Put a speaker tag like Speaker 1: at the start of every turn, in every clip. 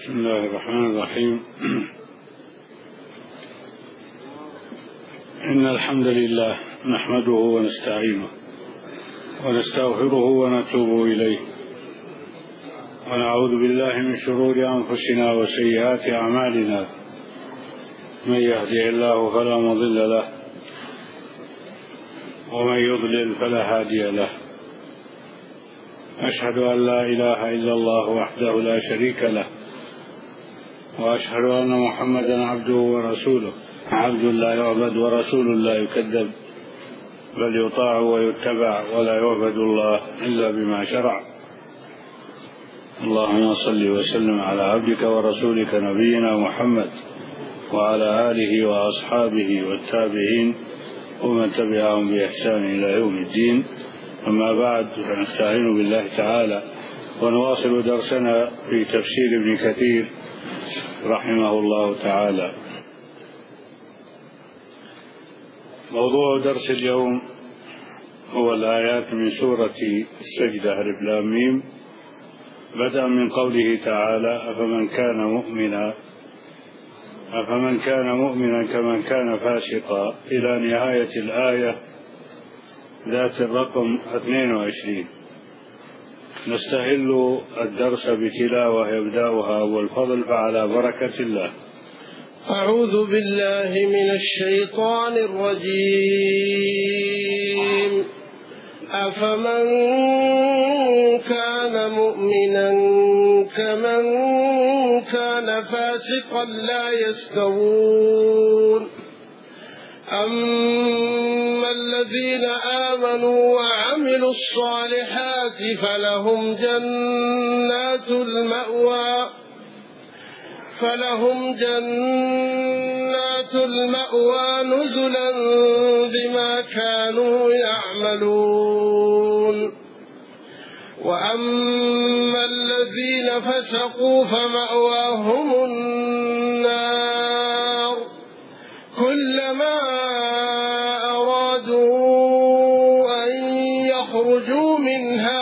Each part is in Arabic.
Speaker 1: بسم الله الرحمن الرحيم. إن الحمد لله نحمده ونستعينه ونستغفره ونتوب إليه ونعوذ بالله من شرور أنفسنا وسيئات أعمالنا. من يهده الله فلا مضل له ومن يضلل فلا هادي له. أشهد أن لا إله إلا الله وحده لا شريك له، وأشهد أن محمدا عبده ورسوله، عبد لا يعبد ورسول لا يكذب، بل يطاع ويتبع ولا يعبد الله إلا بما شرع. اللهم صل وسلم على عبدك ورسولك نبينا محمد وعلى آله وأصحابه والتابعين ومن تبعهم بإحسان إلى يوم الدين. أما بعد، فنستعين بالله تعالى ونواصل درسنا في تفسير ابن كثير رحمه الله تعالى. موضوع درس اليوم هو الآيات من سورة السجدة ألف لام ميم، بدءا من قوله تعالى: أفمن كان مؤمنا كمن كان فاسقا، إلى نهاية الآية ذات الرقم 22. نستهل الدرس بتلاوة يبدأها أبو الفضل فعلى بركة الله.
Speaker 2: أعوذ بالله من الشيطان الرجيم. أفمن كان مؤمنا كمن كان فاسقا لا يستوون. أما الذين آمنوا وعملوا الصالحات فلهم جنات المأوى نزلا بما كانوا يعملون. وأما الذين فسقوا فمأواهم النار، كلما أرادوا أن يخرجوا منها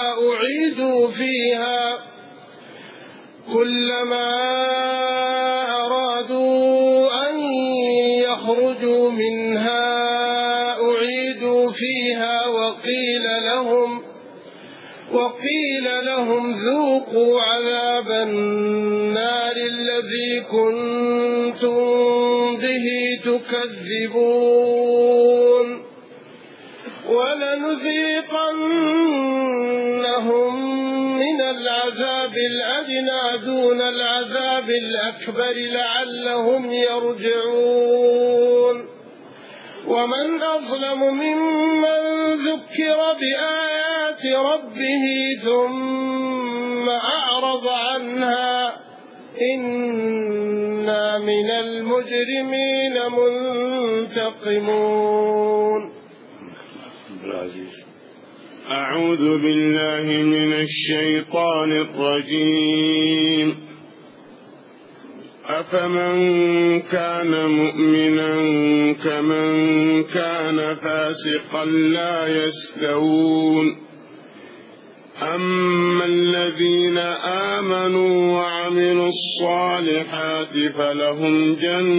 Speaker 2: أعيدوا فيها وقيل لهم ذوقوا عذاب النار الذي كنتم به تكذبون. ولنذيقنهم من العذاب الأدنى دون العذاب الأكبر لعلهم يرجعون. ومن أظلم ممن ذكر بآيات ربه ثم أعرض عنها، إنا من المجرمين منتقمون.
Speaker 3: أعوذ بالله من الشيطان الرجيم. أفمن كان مؤمنا كمن كان فاسقا لا يستوون. أما الذين آمنوا وعملوا الصالحات فلهم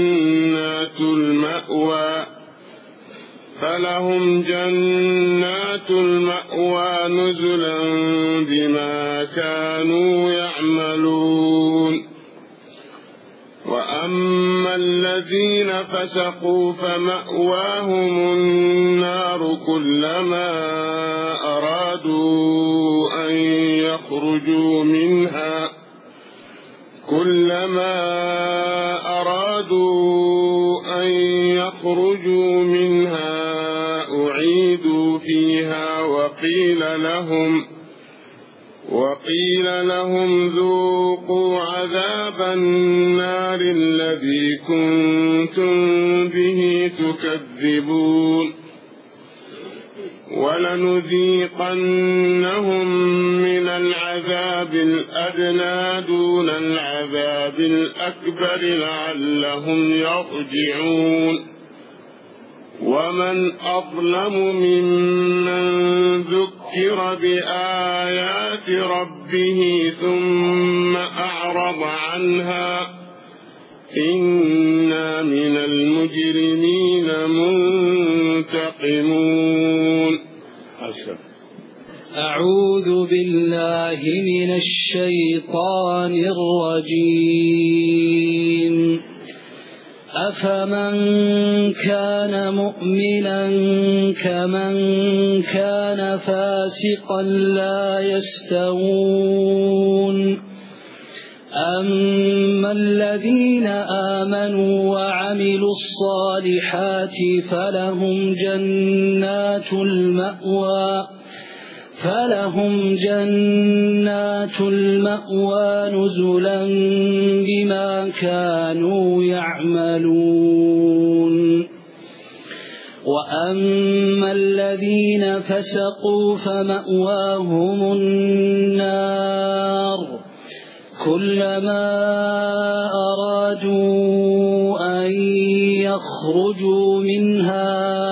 Speaker 3: جنات المأوى نزلا بما كانوا يعملون. وأما الذين فسقوا فمأواهم النار، كلما أرادوا أن يخرجوا منها أعيدوا فيها وقيل لهم ذوقوا عذاب النار الذي كنتم به تكذبون. ولنذيقنهم من العذاب الأدنى دون العذاب الأكبر لعلهم يرجعون. ومن أظلم ممن ذكر بآيات ربه ثم أعرض عنها إنا من المجرمين منتقمون.
Speaker 4: أعوذ بالله من الشيطان الرجيم. أفمن كان مؤمنا كمن كان فاسقا لا يستوون. أما الذين آمنوا وعملوا الصالحات فلهم جنات المأوى نزلا بما كانوا يعملون. وأما الذين فسقوا فمأواهم النار كلما أرادوا أن يخرجوا منها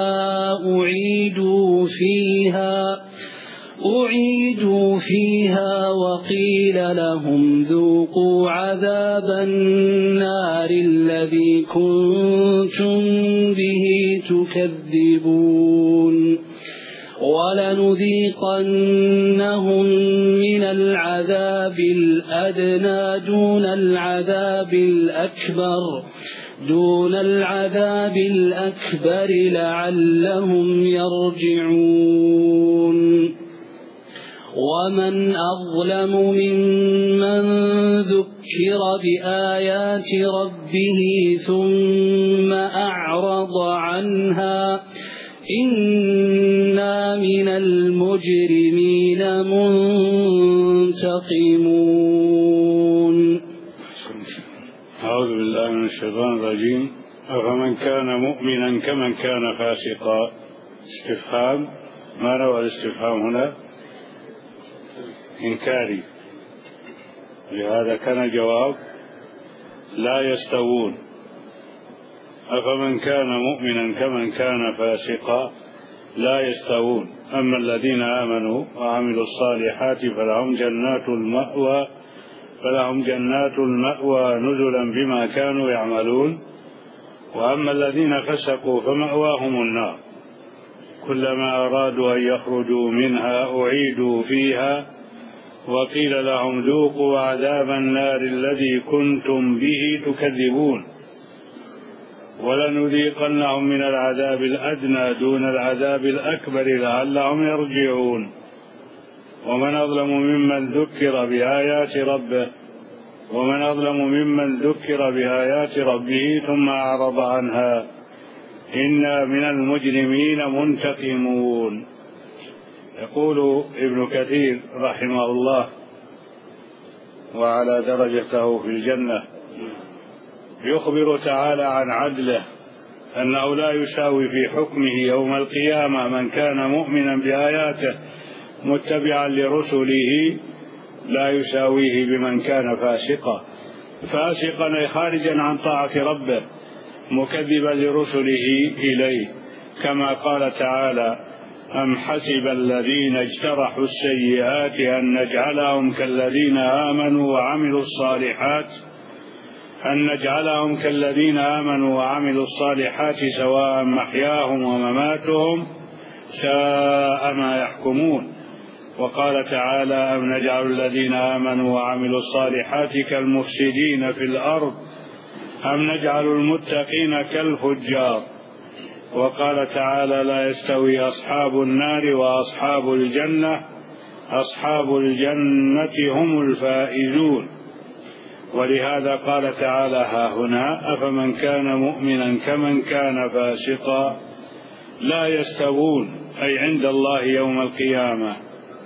Speaker 4: أعيدوا فيها وقيل لهم ذوقوا عذاب النار الذي كنتم به تكذبون. ولنذيقنهم من العذاب الأدنى دون العذاب الأكبر لعلهم يرجعون. ومن أظلم ممن ذكر بآيات ربه ثم أعرض عنها إنا من المجرمين منتقمون.
Speaker 1: أعوذ بالله من الشيطان الرجيم. أفمن كان مؤمنا كمن كان فاسقا. استفهام. ما نوع الاستفهام هنا؟ إنكاري، لهذا كان جواب لا يستوون. أفمن كان مؤمنا كمن كان فاسقا لا يستوون. أما الذين آمنوا وعملوا الصالحات فلهم جنات المأوى نزلا بما كانوا يعملون. وأما الذين فسقوا فمأواهم النار كلما أرادوا أن يخرجوا منها أعيدوا فيها وقيل لهم ذوقوا عذاب النار الذي كنتم به تكذبون. ولنذيقنهم من العذاب الأدنى دون العذاب الأكبر لعلهم يرجعون. ومن أظلم ممن ذكر بآيات ربه ثم أعرض عنها إنا من المجرمين منتقمون. يقول ابن كثير رحمه الله وعلى درجته في الجنة، يخبر تعالى عن عدله أنه لا يساوي في حكمه يوم القيامة من كان مؤمنا بآياته متبعا لرسله لا يساويه بمن كان فاسقا أي خارجا عن طاعة ربه مكذبا لرسله إليه، كما قال تعالى: أم حسب الذين اجترحوا السيئات أن نجعلهم كالذين آمنوا وعملوا الصالحات سواء محياهم ومماتهم ساء ما يحكمون. وقال تعالى: أم نجعل الذين آمنوا وعملوا الصالحات كالمفسدين في الأرض أم نجعل المتقين كالفجار. وقال تعالى: لا يستوي أصحاب النار وأصحاب الجنة هم الفائزون. ولهذا قال تعالى ها هنا: أفمن كان مؤمنا كمن كان فاسقا لا يستوون، أي عند الله يوم القيامة.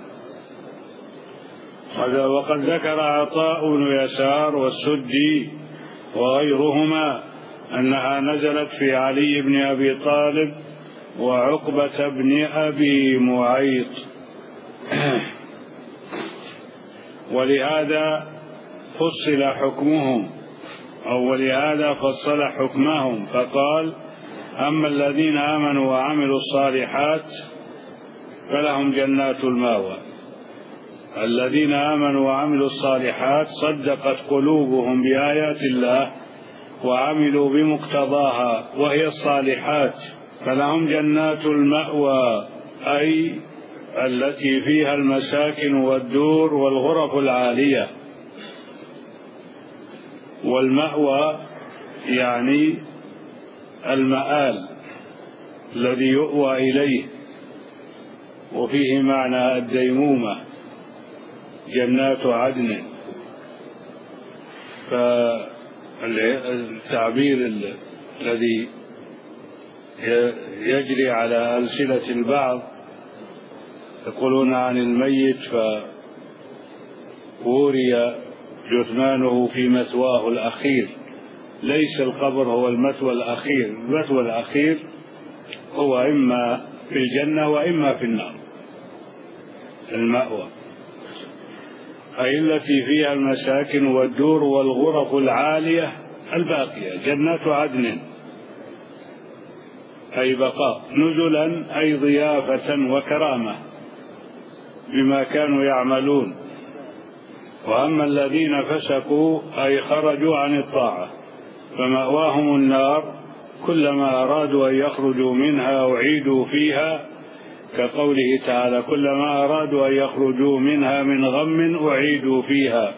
Speaker 1: وقد ذكر عطاء بن يسار والسدي وغيرهما أنها نزلت في علي بن أبي طالب وعقبة بن أبي معيط، ولهذا فصل حكمهم فقال: أما الذين آمنوا وعملوا الصالحات فلهم جنات المأوى. الذين آمنوا وعملوا الصالحات صدقت قلوبهم بآيات الله وعملوا بمقتضاها وهي الصالحات، فلهم جنات المأوى، أي التي فيها المساكن والدور والغرف العالية. والمأوى يعني المآل الذي يؤوى إليه، وفيه معنى الديمومة، جنات عدن. فالتعبير الذي يجري على ألسنة البعض يقولون عن الميت فوري جثمانه في مثواه الأخير. ليس القبر هو المثوى الأخير، المثوى الأخير هو إما في الجنة وإما في النار. المأوى أي التي فيها المساكن والدور والغرف العالية الباقية، جنات عدن أي بقاء، نزلا أي ضيافة وكرامة بما كانوا يعملون. وأما الذين فسقوا أي خرجوا عن الطاعة فمأواهم النار، كلما أرادوا أن يخرجوا منها أعيدوا فيها، كقوله تعالى كلما أرادوا أن يخرجوا منها من غم أعيدوا فيها.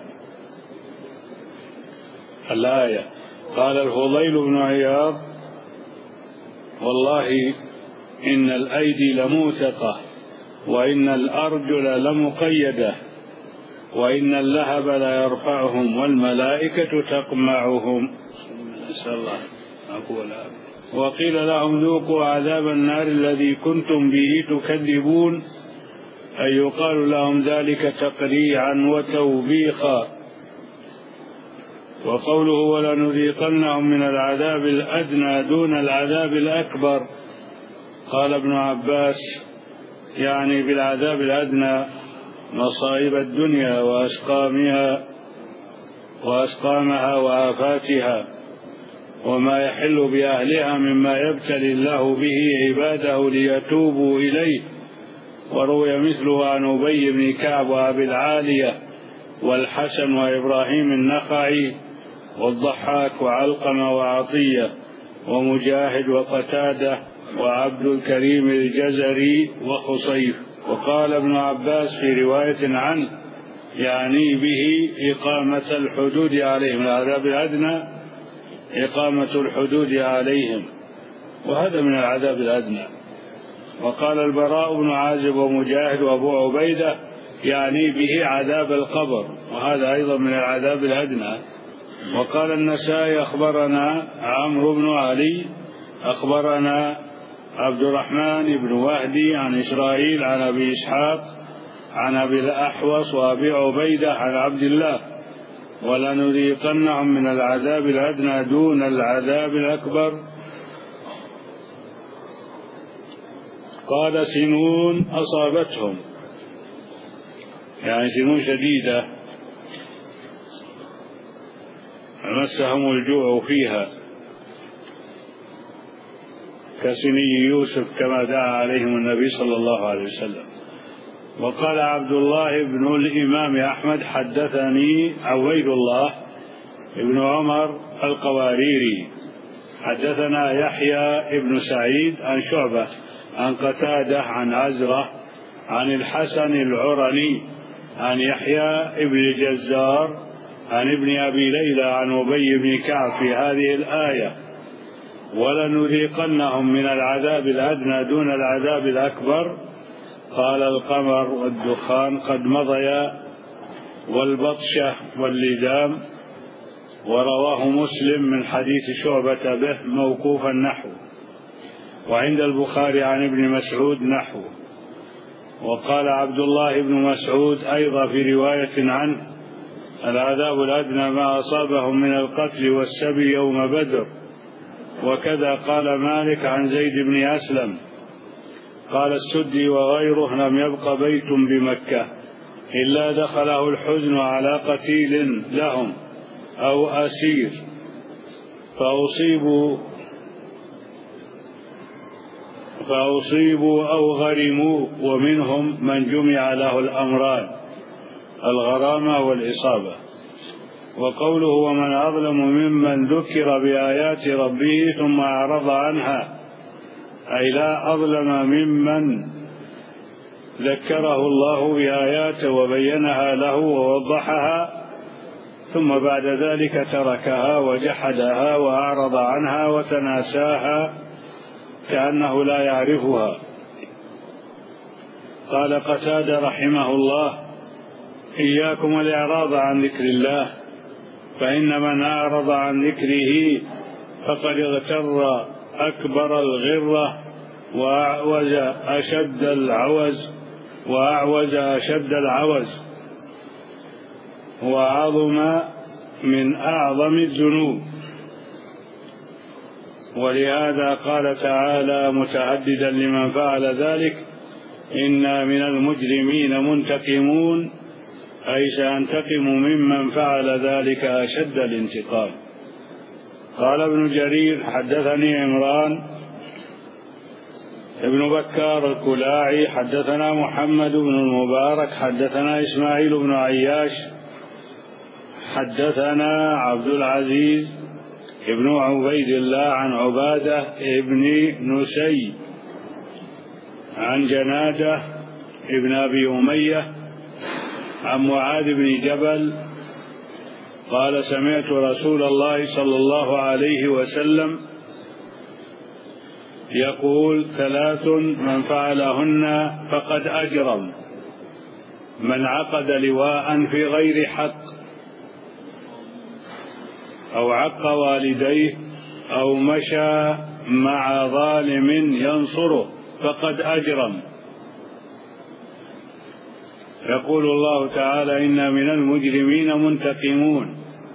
Speaker 1: الآية. قال الفضيل بن عياض والله إن الأيدي لموثقة وإن الأرجل لمقيدة وإن اللهب ليرفعهم والملائكة تقمعهم. نسأل الله أقول. وقيل لهم ذوقوا عذاب النار الذي كنتم به تكذبون، أي يقال لهم ذلك تقريعا وتوبيخا. وقوله ولنذيقنهم من العذاب الأدنى دون العذاب الأكبر، قال ابن عباس يعني بالعذاب الأدنى مصائب الدنيا وأسقامها وآفاتها وما يحل بأهلها مما يبتلي الله به عباده ليتوبوا إليه. وروي مثله عن أبي بن كعب وأبي العالية والحسن وإبراهيم النخعي والضحاك وعلقمة وعطية ومجاهد وقتادة وعبد الكريم الجزري وخصيف. وقال ابن عباس في رواية عنه يعني به إقامة الحدود عليهم، العذاب الأدنى إقامة الحدود عليهم، وهذا من العذاب الأدنى. وقال البراء بن عازب ومجاهد وأبو عبيدة يعني به عذاب القبر، وهذا أيضا من العذاب الأدنى. وقال النسائي أخبرنا عمرو بن علي أخبرنا عبد الرحمن بن وهدي عن إسرائيل عن أبي إسحاق عن أبي الأحوص وأبي عبيدة عن عبد الله ولنذيقنهم من العذاب الأدنى دون العذاب الأكبر. قال سنون أصابتهم، يعني سنون شديدة مسهم الجوع فيها كسني يوسف كما دعا عليهم النبي صلى الله عليه وسلم. وقال عبد الله بن الإمام أحمد حدثني عبيد الله بن عمر القواريري حدثنا يحيى بن سعيد عن شعبة عن قتادة عن عزرة عن الحسن العرني عن يحيى بن جزار عن ابن أبي ليلى عن أبي بن كعب في هذه الآية ولنذيقنهم من العذاب الأدنى دون العذاب الأكبر. قال القمر والدخان قد مضيا والبطشة واللزام. ورواه مسلم من حديث شعبة به موقوفا نحو، وعند البخاري عن ابن مسعود نحو. وقال عبد الله بن مسعود أيضا في رواية عنه العذاب الأدنى ما أصابهم من القتل والسبي يوم بدر. وكذا قال مالك عن زيد بن أسلم. قال السدي وغيره لم يبق بيت بمكة إلا دخله الحزن على قتيل لهم أو أسير فأصيبوا فأصيبوا أو غرموا، ومنهم من جمع له الأمران الغرامة والإصابة. وقوله ومن أظلم ممن ذكر بآيات ربه ثم أعرض عنها، أي لا أظلم ممن ذكره الله بآياته وبينها له ووضحها ثم بعد ذلك تركها وجحدها وأعرض عنها وتناساها كأنه لا يعرفها. قال قتادة رحمه الله: إياكم الإعراض عن ذكر الله، فإن من أعرض عن ذكره فقد اغتر أكبر الغرة وأعوز أشد العوز وعظم من أعظم الذنوب. ولهذا قال تعالى متعددا لمن فعل ذلك: إنا من المجرمين منتقمون، أي سأنتقم ممن فعل ذلك أشد الانتقام. قال ابن جرير: حدثني عمران ابن بكار الكلاعي حدثنا محمد بن المبارك حدثنا إسماعيل بن عياش حدثنا عبد العزيز ابن عبيد الله عن عبادة ابن نسي عن جنادة ابن أبي أمية عن معاذ بن جبل قال: سمعت رسول الله صلى الله عليه وسلم يقول: 3 من فعلهن فقد أجرم: من عقد لواء في غير حق، أو عق والديه، أو مشى مع ظالم ينصره فقد أجرم. يقول الله تعالى: إنا من المجرمين منتقمون.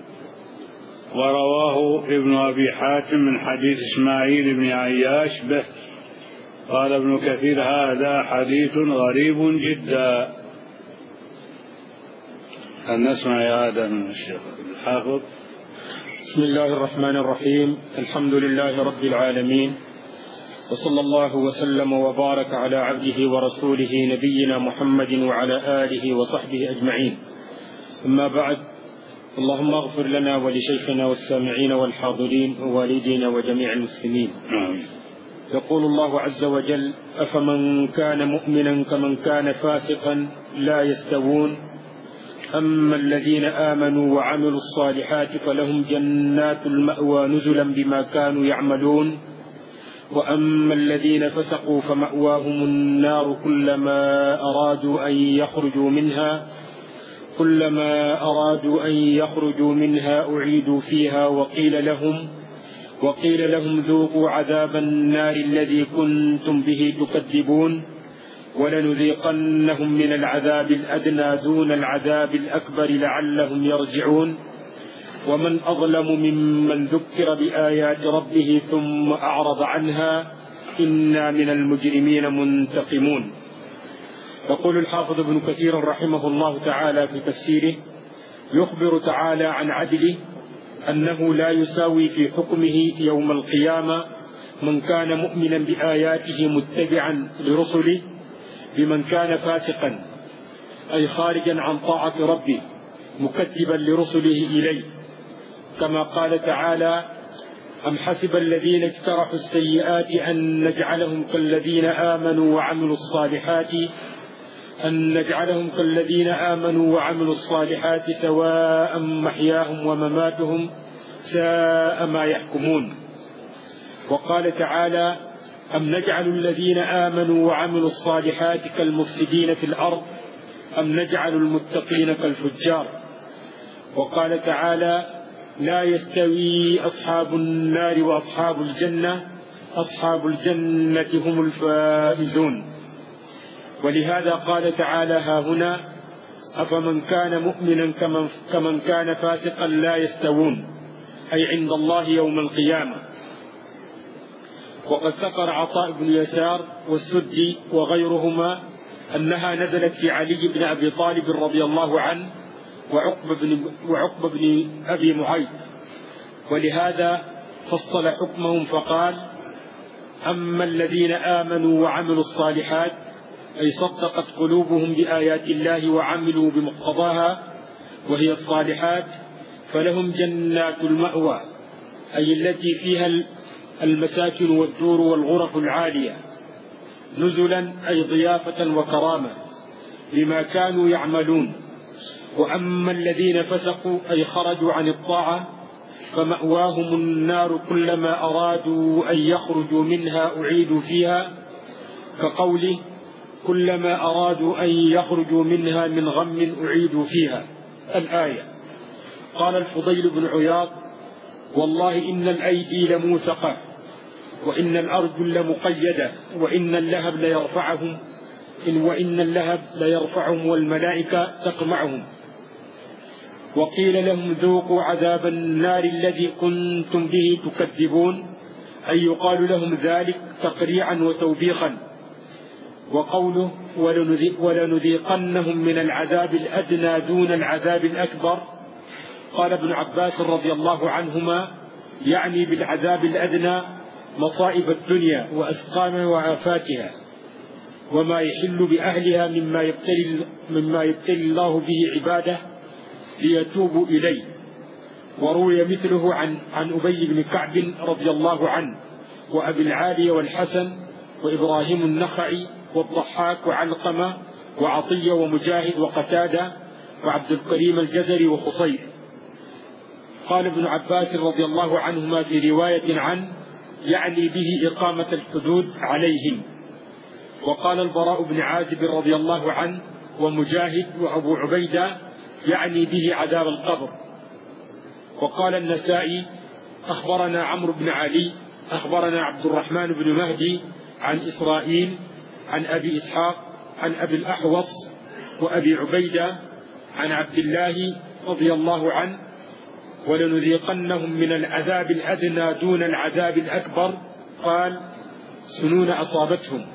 Speaker 1: ورواه ابن أبي حاتم من حديث إسماعيل بن عياش به. قال ابن كثير: هذا حديث غريب جدا. أن نسمع يا آدم من الشيخ الحافظ.
Speaker 5: بسم الله الرحمن الرحيم. الحمد لله رب العالمين، وصلى الله وسلم وبارك على عبده ورسوله نبينا محمد وعلى آله وصحبه أجمعين. أما بعد، اللهم اغفر لنا ولشيخنا والسامعين والحاضرين ووالدينا وجميع المسلمين. يقول الله عز وجل: أفمن كان مؤمنا كمن كان فاسقا لا يستوون، أما الذين آمنوا وعملوا الصالحات فلهم جنات المأوى نزلا بما كانوا يعملون، وأما الذين فسقوا فمأواهم النار كلما أرادوا أن يخرجوا منها أعيدوا فيها وقيل لهم ذوقوا عذاب النار الذي كنتم به تكذبون، ولنذيقنهم من العذاب الأدنى دون العذاب الأكبر لعلهم يرجعون. ومن أظلم ممن ذكر بآيات ربه ثم أعرض عنها، إنا من المجرمين منتقمون. يقول الحافظ ابن كثير رحمه الله تعالى في تفسيره: يخبر تعالى عن عدله أنه لا يساوي في حكمه يوم القيامة من كان مؤمنا بآياته متبعا لرسله بمن كان فاسقا، أي خارجا عن طاعة ربه مكذبا لرسله إليه، كما قال تعالى: أم حسب الذين اجترحوا السيئات أن نجعلهم كالذين آمنوا وعملوا الصالحات سواء محياهم ومماتهم ساء ما يحكمون. وقال تعالى: أم نجعل الذين آمنوا وعملوا الصالحات كالمفسدين في الأرض أم نجعل المتقين كالفجار. وقال تعالى: لا يستوي أصحاب النار وأصحاب الجنة، أصحاب الجنة هم الفائزون. ولهذا قال تعالى ها هنا: أفمن كان مؤمنا كمن كان فاسقا لا يستوون، أي عند الله يوم القيامة. وقد ذكر عطاء بن يسار والسدي وغيرهما أنها نزلت في علي بن أبي طالب رضي الله عنه وعقبة بن أبي معيط، ولهذا فصل حكمهم فقال: أما الذين آمنوا وعملوا الصالحات أي صدقت قلوبهم بآيات الله وعملوا بمقتضاها وهي الصالحات فلهم جنات المأوى أي التي فيها المساكن والدور والغرف العالية نزلا أي ضيافة وكرامة بما كانوا يعملون. وأما الذين فسقوا أي خرجوا عن الطاعة فمأواهم النار كلما أرادوا أن يخرجوا منها أعيدوا فيها كقوله كلما أرادوا أن يخرجوا منها من غم أعيدوا فيها الآية. قال الفضيل بن عياض والله إن الأيدي لموثقة وإن الأرجل لمقيدة وإن اللهب ليرفعهم والملائكة تقمعهم. وقيل لهم ذوقوا عذاب النار الذي كنتم به تكذبون أي يقال لهم ذلك تقريعا وتوبيخا. وقوله ولنذيقنهم من العذاب الأدنى دون العذاب الأكبر قال ابن عباس رضي الله عنهما يعني بالعذاب الأدنى مصائب الدنيا وأسقامها وآفاتها وما يحل بأهلها مما يبتلي الله به عباده ليتوبوا إليه. وروي مثله عن أبي بن كعب رضي الله عنه وأبي العالية والحسن وإبراهيم النخعي والضحاك وعلقمة وعطية ومجاهد وقتادة وعبد الكريم الجزري وخصير. قال ابن عباس رضي الله عنهما في رواية عنه يعني به إقامة الحدود عليهم. وقال البراء بن عازب رضي الله عنه ومجاهد وأبو عبيدة يعني به عذاب القبر. وقال النسائي أخبرنا عمرو بن علي أخبرنا عبد الرحمن بن مهدي عن إسرائيل عن أبي إسحاق عن أبي الأحوص وأبي عبيدة عن عبد الله رضي الله عنه ولنذيقنهم من العذاب الأدنى دون العذاب الأكبر قال سنون أصابتهم.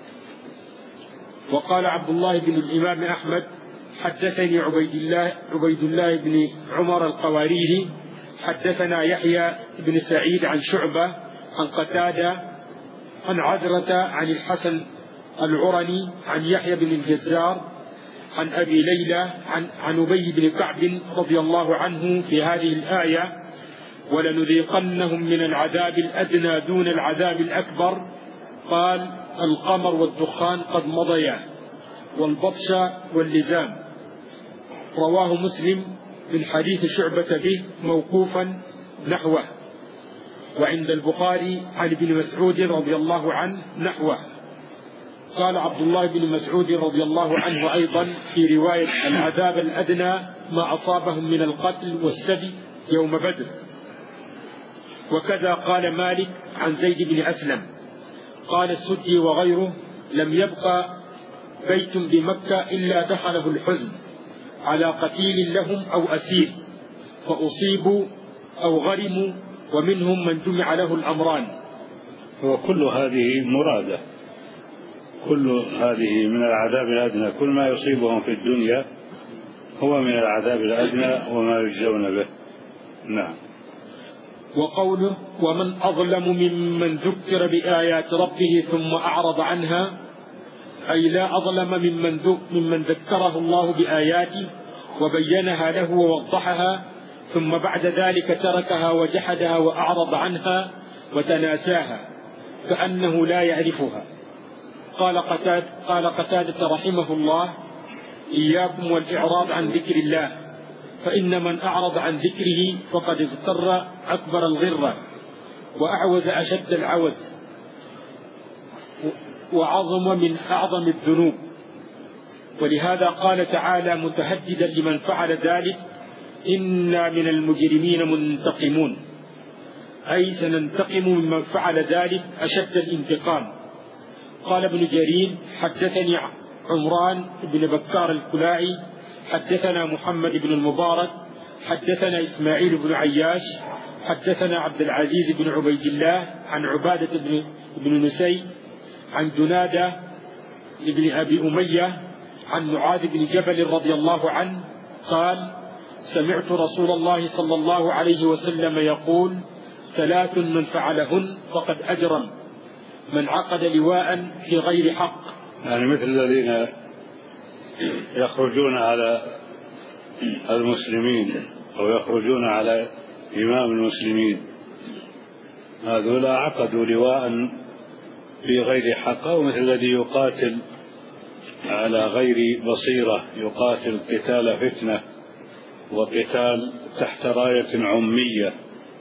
Speaker 5: وقال عبد الله بن الإمام أحمد حدثني عبيد الله بن عمر القواريري حدثنا يحيى بن سعيد عن شعبة عن قتادة عن عزرة عن الحسن العرني عن يحيى بن الجزار عن أبي ليلى عن أبي بن كعب رضي الله عنه في هذه الآية ولنذيقنهم من العذاب الأدنى دون العذاب الأكبر قال القمر والدخان قد مضيا والبطش واللزام. رواه مسلم من حديث شعبة به موقوفا نحوه وعند البخاري عن ابن مسعود رضي الله عنه نحوه. قال عبد الله بن مسعود رضي الله عنه أيضا في رواية العذاب الأدنى ما أصابهم من القتل والسبي يوم بدر. وكذا قال مالك عن زيد بن أسلم قال السدي وغيره لم يبقى بيت بمكة إلا دخله الحزن على قتيل لهم أو أسير فأصيبوا أو غرموا ومنهم من جمع له الأمران.
Speaker 1: وكل هذه مرادة كل هذه من العذاب الأدنى كل ما يصيبهم في الدنيا هو من العذاب الأدنى وما يجزون به. نعم.
Speaker 5: وقوله ومن أظلم ممن ذكر بآيات ربه ثم أعرض عنها أي لا أظلم ممن ذكره الله بآياته وبينها له ووضحها ثم بعد ذلك تركها وجحدها وأعرض عنها وتناساها كأنه لا يعرفها. قال قتادة رحمه الله إياكم والإعراض عن ذكر الله فإن من أعرض عن ذكره فقد اغتر أكبر الغرة وأعوز أشد العوز وعظم من أعظم الذنوب. ولهذا قال تعالى متهددا لمن فعل ذلك إنا من المجرمين منتقمون أي سننتقم ممن فعل ذلك أشد الانتقام. قال ابن جرير حدثني عمران بن بكار الكلاعي حدثنا محمد بن المبارك حدثنا إسماعيل بن عياش حدثنا عبد العزيز بن عبيد الله عن عبادة بن نسي عن جنادة بن أبي أمية عن معاذ بن جبل رضي الله عنه قال سمعت رسول الله صلى الله عليه وسلم يقول ثلاث من فعلهن فقد أجرم من عقد لواء في غير حق،
Speaker 1: يعني مثل الذين يخرجون على المسلمين أو يخرجون على إمام المسلمين، هذولا عقدوا لواء في غير حق، ومثل الذي يقاتل على غير بصيرة، يقاتل قتال فتنة وقتال تحت راية عمية،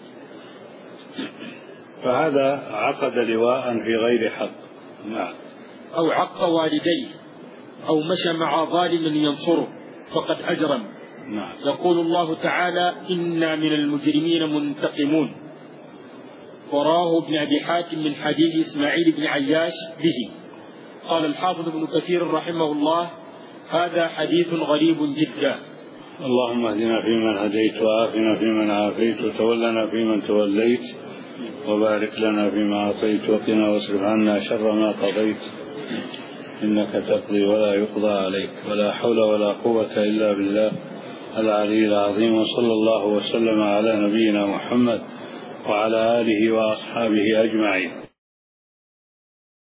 Speaker 1: فهذا عقد لواء في غير حق. نعم.
Speaker 5: أو عق والديه أو مشى مع ظالم ينصره فقد أجرم.
Speaker 1: نعم.
Speaker 5: يقول الله تعالى: إنا من المجرمين منتقمون. وراه ابن أبي حاتم من حديث إسماعيل بن عياش به. قال الحافظ ابن كثير رحمه الله: هذا حديث غريب جدا.
Speaker 1: اللهم اهدنا فيمن هديت، وعافنا فيمن عافيت، وتولنا فيمن توليت، وبارك لنا فيما أعطيت، وقنا واصرف عنا شر ما قضيت، إنك تقضي ولا يقضى عليك، ولا حول ولا قوة إلا بالله العلي العظيم. وصلى الله وسلم على نبينا محمد وعلى آله وأصحابه أجمعين.